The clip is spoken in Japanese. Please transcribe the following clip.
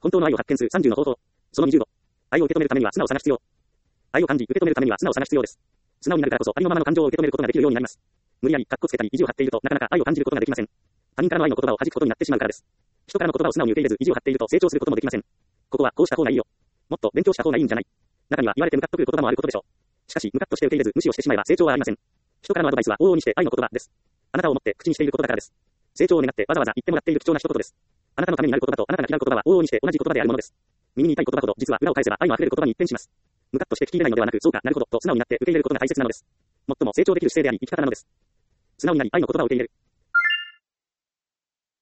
本当の愛を発見する30の方法。その20度。愛を受け止めるためには素直さが必要。愛を感じ、受け止めるためには素直さが必要です。素直になるからこそありのままの感情を受け止めることができるようになります。無理やりカッコつけたり意地を張っているとなかなか愛を感じることができません。他人からの愛の言葉を弾くことになってしまうからです。人からの言葉を素直に受け入れず意地を張っていると成長することもできません。ここはこうした方がいいよ。もっと勉強した方がいいんじゃない。中には言われてムカッとくる言葉もあることでしょう。しかしムカッとして受け入れず無視をしてしまえば成長はありません。人からのアドバイスは往々にして愛の言葉です。あなたをもって口にしていることだからです。成長を願ってわざわざ言ってもらっている貴重な一言です。あなたのためになる言葉とあなたが嫌う言葉は往々にして同じ言葉であるものです。耳に痛い言葉ほど実は裏を返せば愛の溢れる言葉に一変します。ムカッとして聞き入れないのではなく、そうか、なるほどと素直になって受け入れることが大切なのです。最も成長できる姿勢であり生き方なのです。素直になり愛の言葉を受け入れる。